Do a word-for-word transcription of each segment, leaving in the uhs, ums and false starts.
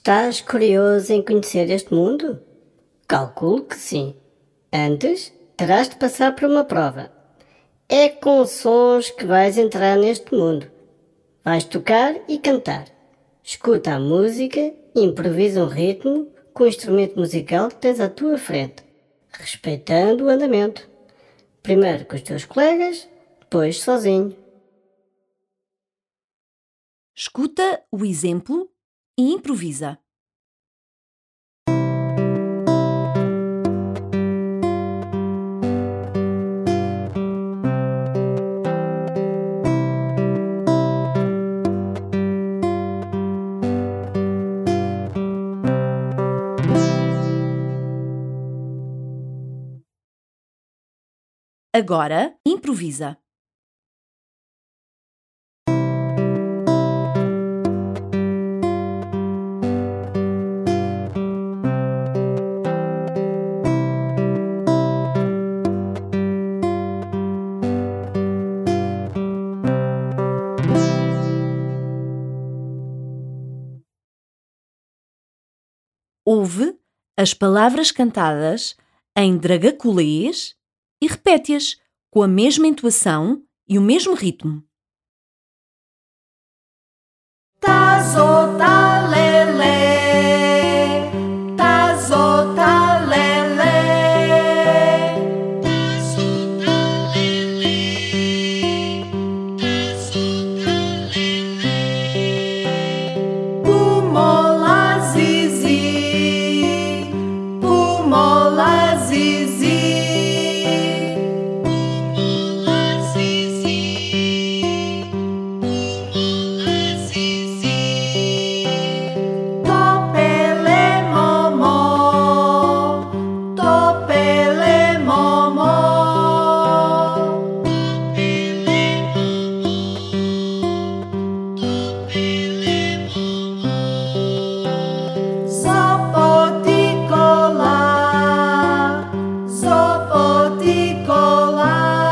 Estás curioso em conhecer este mundo? Calculo que sim. Antes, terás de passar por uma prova. É com sons que vais entrar neste mundo. Vais tocar e cantar. Escuta a música e improvisa um ritmo com o instrumento musical que tens à tua frente, respeitando o andamento. Primeiro com os teus colegas, depois sozinho. Escuta o exemplo e improvisa. Agora, improvisa. Ouve as palavras cantadas em dragacolês e repete-as com a mesma entoação e o mesmo ritmo. Tazo talele, tazo talele, tazo talele, tazo talele. Pumola zizi, pumola zizi, pumola zizi, pumola zizi. Topele momo, topele momo, topele momo, topele momo. Zopoticola, zopoticola,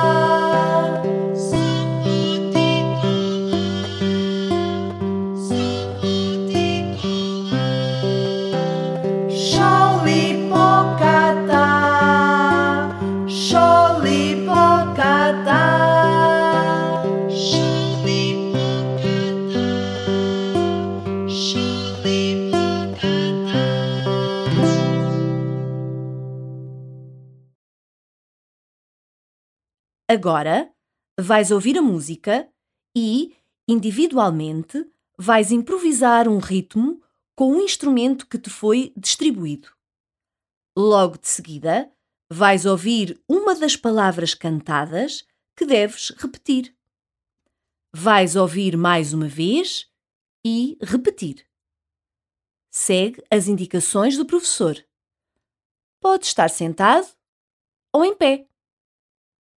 zopoticola, zopoticola. Xolipocata, xolipocata, xolipocata, xolipocata. Agora, vais ouvir a música e, individualmente, vais improvisar um ritmo com o instrumento que te foi distribuído. Logo de seguida, vais ouvir uma das palavras cantadas que deves repetir. Vais ouvir mais uma vez e repetir. Segue as indicações do professor. Pode estar sentado ou em pé.